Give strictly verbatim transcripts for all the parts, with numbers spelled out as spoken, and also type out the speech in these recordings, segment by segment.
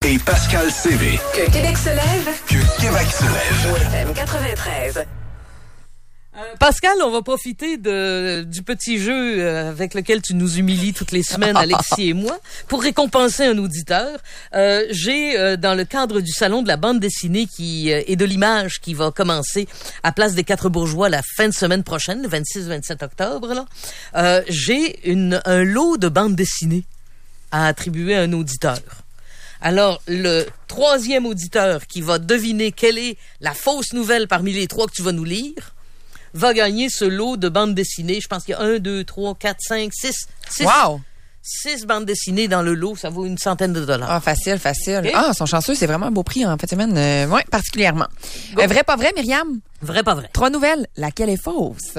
et Pascal C V. Que Québec se lève. Que Québec se lève. F M quatre-vingt-treize. Euh, Pascal, on va profiter de, du petit jeu avec lequel tu nous humilies toutes les semaines, Alexis et moi, pour récompenser un auditeur. Euh, j'ai, euh, dans le cadre du salon de la bande dessinée qui euh, et de l'image qui va commencer à Place des Quatre Bourgeois la fin de semaine prochaine, le vingt-six vingt-sept octobre, là, euh, j'ai une, un lot de bandes dessinées à attribuer à un auditeur. Alors, le troisième auditeur qui va deviner quelle est la fausse nouvelle parmi les trois que tu vas nous lire va gagner ce lot de bandes dessinées. Je pense qu'il y a un, deux, trois, quatre, cinq, six. six Wow! Six bandes dessinées dans le lot. Ça vaut une centaine de dollars. Ah, facile, facile. Okay. Ah, ils sont chanceux. C'est vraiment un beau prix en fin de semaine. Euh, oui, particulièrement. Euh, vrai, pas vrai, Myriam? Vrai, pas vrai. Trois nouvelles. Laquelle est fausse?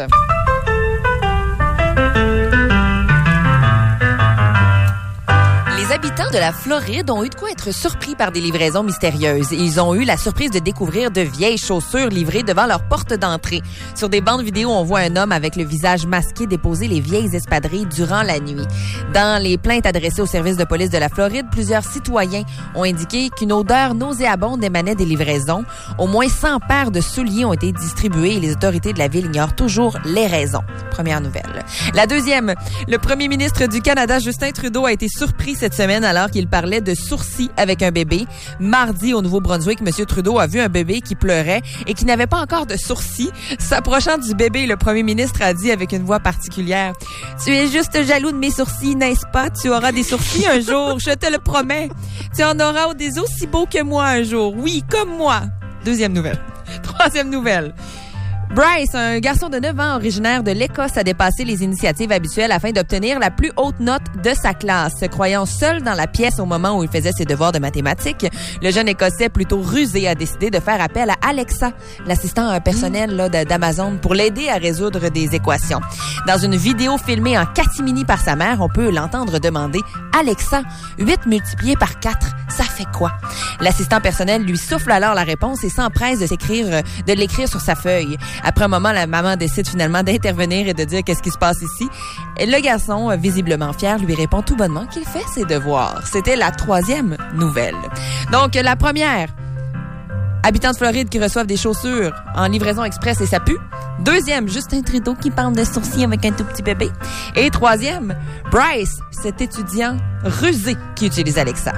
Les habitants de la Floride ont eu de quoi être surpris par des livraisons mystérieuses. Ils ont eu la surprise de découvrir de vieilles chaussures livrées devant leur porte d'entrée. Sur des bandes vidéo, on voit un homme avec le visage masqué déposer les vieilles espadrilles durant la nuit. Dans les plaintes adressées au service de police de la Floride, plusieurs citoyens ont indiqué qu'une odeur nauséabonde émanait des livraisons. Au moins cent paires de souliers ont été distribués et les autorités de la ville ignorent toujours les raisons. Première nouvelle. La deuxième, le premier ministre du Canada, Justin Trudeau, a été surpris cette semaine alors qu'il parlait de sourcils avec un bébé. Mardi, au Nouveau-Brunswick, M. Trudeau a vu un bébé qui pleurait et qui n'avait pas encore de sourcils. S'approchant du bébé, le premier ministre a dit avec une voix particulière: « Tu es juste jaloux de mes sourcils, n'est-ce pas? Tu auras des sourcils un jour, je te le promets. Tu en auras des aussi beaux que moi un jour. Oui, comme moi. » Deuxième nouvelle. Troisième nouvelle. Bryce, un garçon de neuf ans originaire de l'Écosse, a dépassé les initiatives habituelles afin d'obtenir la plus haute note de sa classe. Se croyant seul dans la pièce au moment où il faisait ses devoirs de mathématiques, le jeune Écossais plutôt rusé a décidé de faire appel à Alexa, l'assistant personnel là, d'Amazon, pour l'aider à résoudre des équations. Dans une vidéo filmée en catimini par sa mère, on peut l'entendre demander « Alexa, huit multiplié par quatre, ça fait quoi? » L'assistant personnel lui souffle alors la réponse et s'empresse de s'écrire, de l'écrire sur sa feuille. Après un moment, la maman décide finalement d'intervenir et de dire qu'est-ce qui se passe ici. Et le garçon, visiblement fier, lui répond tout bonnement qu'il fait ses devoirs. C'était la troisième nouvelle. Donc, la première, habitants de Floride qui reçoivent des chaussures en livraison express et ça pue. Deuxième, Justin Trudeau qui parle de sourcils avec un tout petit bébé. Et troisième, Bryce, cet étudiant rusé qui utilise Alexa.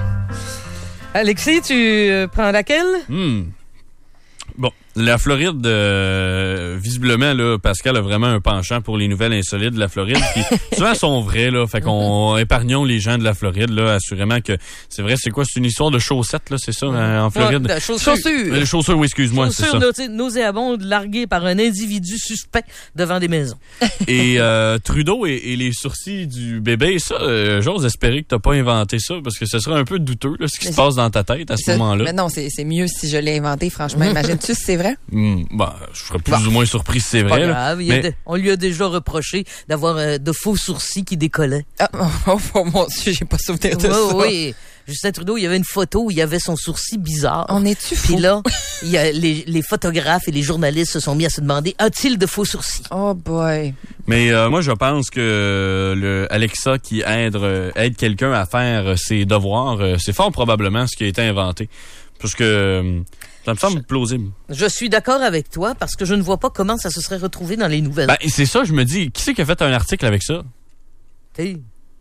Alexis, tu euh, prends laquelle? Hmm. Bon, la Floride, euh, visiblement, là, Pascal a vraiment un penchant pour les nouvelles insolites de la Floride, qui souvent sont vraies, là. Fait qu'on épargnons les gens de la Floride, là, assurément que c'est vrai. C'est quoi? C'est une histoire de chaussettes, là, c'est ça, en Floride? Ouais, chaussures. chaussures. Les chaussures, oui, excuse-moi, chaussures c'est ça. nauséabondes larguées par un individu suspect devant des maisons. Et euh, Trudeau et, et les sourcils du bébé, ça, euh, j'ose espérer que t'as pas inventé ça, parce que ce serait un peu douteux, là, ce qui mais se passe dans ta tête à ce moment-là. Mais non, c'est, c'est mieux si je l'ai inventé, franchement. Imagine-tu si c'est vrai? Mmh, bah, je serais plus bon. ou moins surpris si c'est pas vrai. Grave, là, mais... de, on lui a déjà reproché d'avoir euh, de faux sourcils qui décollaient. Ah, oh, oh mon Dieu, j'ai pas souvenir de oui, ça. Oui, Justin Trudeau, il y avait une photo où il y avait son sourcil bizarre. On est-tu fou? Puis là, il y a les, les photographes et les journalistes se sont mis à se demander, a-t-il de faux sourcils? Oh boy. Mais euh, moi, je pense que le Alexa qui aide, euh, aide quelqu'un à faire ses devoirs, euh, c'est fort probablement ce qui a été inventé. Parce que... Euh, ça me semble plausible. Je suis d'accord avec toi parce que je ne vois pas comment ça se serait retrouvé dans les nouvelles. Ben, c'est ça, je me dis, qui c'est qui a fait un article avec ça? Hey,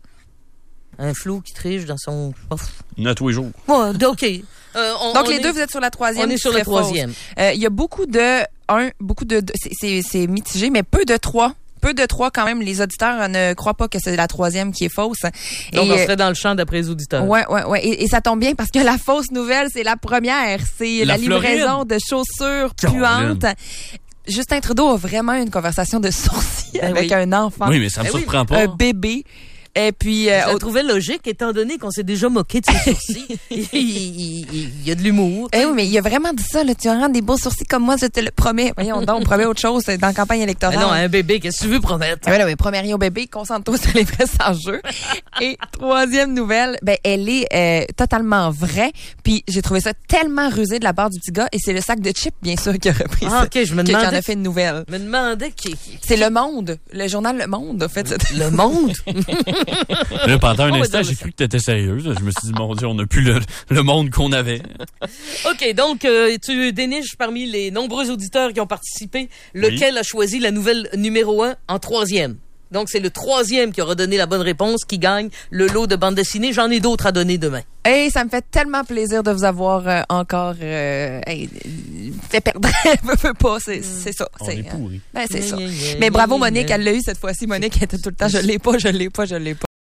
un flou qui triche dans son... Oh. Une à tous les jours. Ouais, OK. Euh, on, Donc, on les est... deux, vous êtes sur la troisième. On est sur la troisième. Il euh, y a beaucoup de... Un, beaucoup de... de c'est, c'est, c'est mitigé, mais peu de trois. Peu de trois quand même. Les auditeurs ne croient pas que c'est la troisième qui est fausse. Donc, et, on serait dans le champ d'après les auditeurs. Ouais, ouais, ouais. Et, et ça tombe bien parce que la fausse nouvelle, c'est la première. C'est la, la livraison de chaussures puantes. Justin Trudeau a vraiment une conversation de sourcils ben avec oui. un enfant. Oui, mais ça me ben surprend oui. pas. Un bébé. Et puis, euh, je la trouvais logique, étant donné qu'on s'est déjà moqué de ses sourcils. il, il, il, il y a de l'humour. Eh oui, mais il a vraiment dit ça, là. Tu auras des beaux sourcils comme moi, je te le promets. Voyons donc, on promet autre chose dans la campagne électorale. Mais non, un bébé, qu'est-ce que tu veux promettre? Ah, ben non, mais premier rien au bébé, concentre-toi sur les vrais enjeux. Et troisième nouvelle, ben, elle est euh, totalement vraie. Puis, j'ai trouvé ça tellement rusé de la part du petit gars. Et c'est le sac de chips, bien sûr, qui a repris ah, ça. OK, je me demandais. Qui en a fait une nouvelle. Je me demandais qui. qui c'est Le Monde. Le journal Le Monde a fait ça. Le Monde? Là, pendant un On va instant, dire j'ai ça. cru que t'étais sérieuse. Je me suis dit, mon Dieu, on n'a plus le, le monde qu'on avait. OK, donc euh, tu déniches parmi les nombreux auditeurs qui ont participé lequel Oui. a choisi la nouvelle numéro un en troisième. Donc, c'est le troisième qui aura donné la bonne réponse qui gagne le lot de bande dessinée. J'en ai d'autres à donner demain. Hey, ça me fait tellement plaisir de vous avoir euh, encore euh, hey, euh, fait perdre. Je veux pas, c'est, c'est ça. On c'est, est pourris. Ben, c'est ça. Yeah, yeah, yeah, Mais bravo yeah, Monique, yeah. elle l'a eu cette fois-ci. Monique elle était tout le temps, je l'ai pas, je l'ai pas, je l'ai pas.